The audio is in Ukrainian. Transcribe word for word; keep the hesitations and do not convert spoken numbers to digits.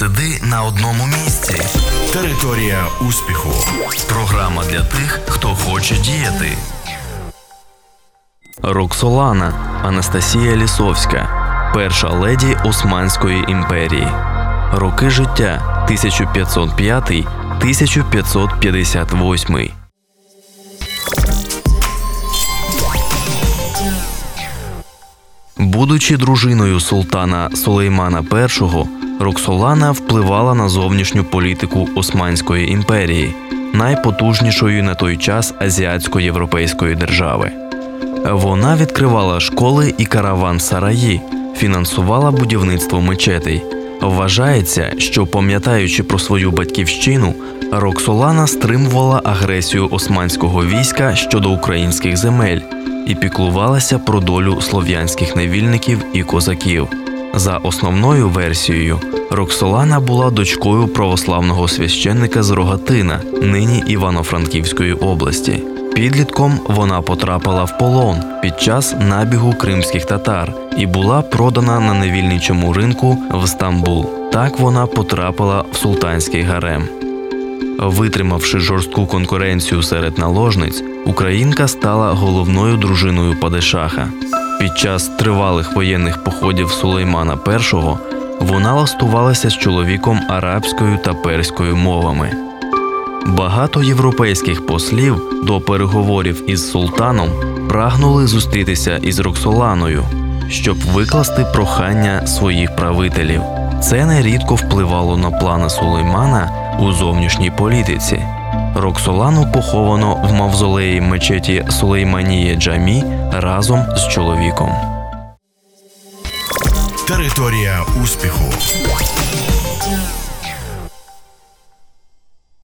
сиди на одному місці. Територія успіху. Програма для тих, хто хоче діяти. Роксолана Анастасія Лісовська, перша леді Османської імперії. Роки життя тисяча п'ятсот п'ятий - тисяча п'ятсот п'ятдесят восьмий. Будучи дружиною султана Сулеймана І, Роксолана впливала на зовнішню політику Османської імперії, найпотужнішої на той час азіатсько-європейської держави. Вона відкривала школи і караван-сараї, фінансувала будівництво мечетей. Вважається, що, пам'ятаючи про свою батьківщину, Роксолана стримувала агресію османського війська щодо українських земель і піклувалася про долю слов'янських невільників і козаків. За основною версією, Роксолана була дочкою православного священника з Рогатина, нині Івано-Франківської області. Підлітком вона потрапила в полон під час набігу кримських татар і була продана на невільничому ринку в Стамбул. Так вона потрапила в султанський гарем. Витримавши жорстку конкуренцію серед наложниць, українка стала головною дружиною падишаха. Під час тривалих воєнних походів Сулеймана І вона ластувалася з чоловіком арабською та перською мовами. Багато європейських послів до переговорів із султаном прагнули зустрітися із Роксоланою, щоб викласти прохання своїх правителів. Це нерідко впливало на плани Сулеймана у зовнішній політиці. Роксолану поховано в мавзолеї мечеті Сулейманія-Джамі разом з чоловіком. Територія успіху.